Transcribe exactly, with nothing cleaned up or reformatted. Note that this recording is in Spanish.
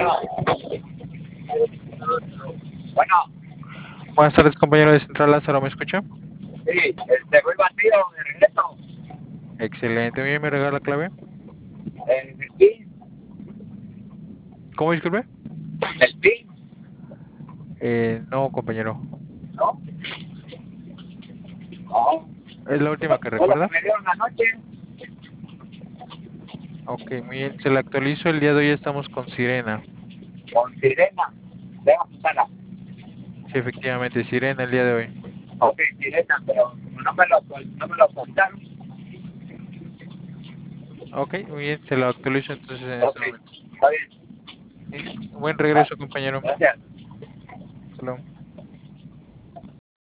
Bueno, bueno, Buenas tardes, compañero de Central Lázaro, ¿me escucha? sí, este, voy bandido de regreso. Excelente, bien, me regala la clave. Eh, el PIN, ¿Cómo disculpe? el PIN, Eh, no, compañero. ¿no? No, ¿Es la última que fue lo que recuerda? me dieron anoche Ok, muy bien, se la actualizo. El día de hoy estamos con Sirena. con Sirena. Deja apuntarla. Sí, efectivamente, Sirena el día de hoy. Ok, Sirena, pero como no me lo, no me lo apuntaron. Ok, muy bien, se lo actualizo entonces en Ok, este momento. está bien. Sí, buen Ah, regreso, compañero. gracias. Hasta luego.